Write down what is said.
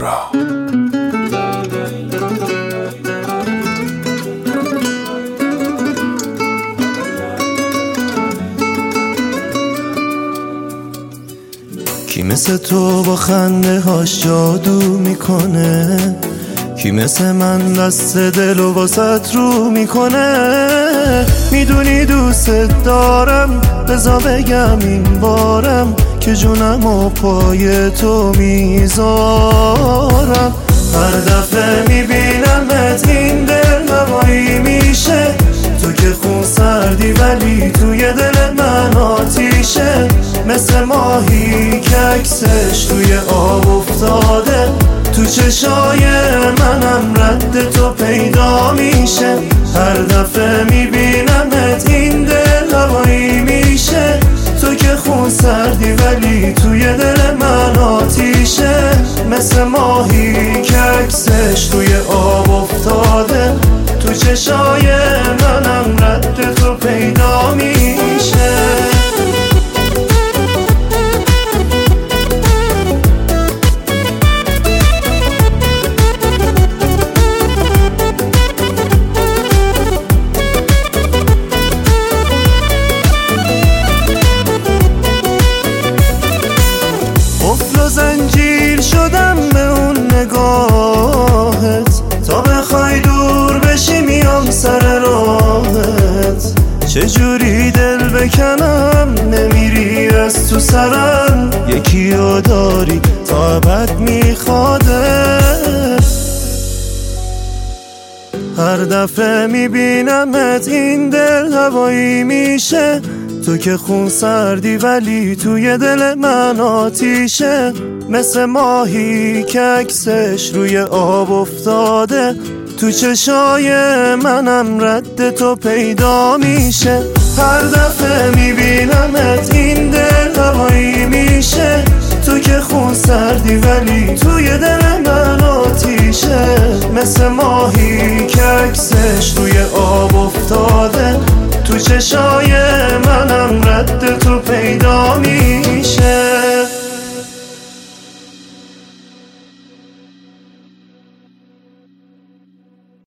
کبرا. کی مثل تو با خنده هاش جادو میکنه؟ کی مثل من دست دل و واسط رو میکنه؟ میدونی دوست دارم، بذار بگم این بارم که جونم و پای تو میذارم. هر دفعه میبینمت این دل هوایی میشه، تو که خون سردی ولی توی دل من آتیشه. مثل ماهی که عکسش توی آب افتاده، تو چشای منم رد تو پیدا میشه. هر دفعه میبینمت این دل هوایی میشه، تو که خون سردی ولی توی دل من آتیشه. مثل ماهی که عکسش توی آب افتاده، تو چشای منم رد تو پیدا میشه. زنجیر شدم به اون نگاهت، تا بخوای دور بشی میام سر راهت. چجوری دل بکنم نمیری از تو سرم، یکی رو داری تا ابد میخوادت. هر دفعه میبینمت این دل هوایی میشه، تو که خون سردی ولی توی دل من آتیشه. مثل ماهی که عکسش روی آب افتاده، تو چشای منم رد تو پیدا میشه. هر دفعه میبینمت این دل هوایی میشه، تو که خون سردی ولی توی دل من آتیشه. مثل ماهی که عکسش روی آب افتاده، تو چشای منم رد تو پیدا میشه.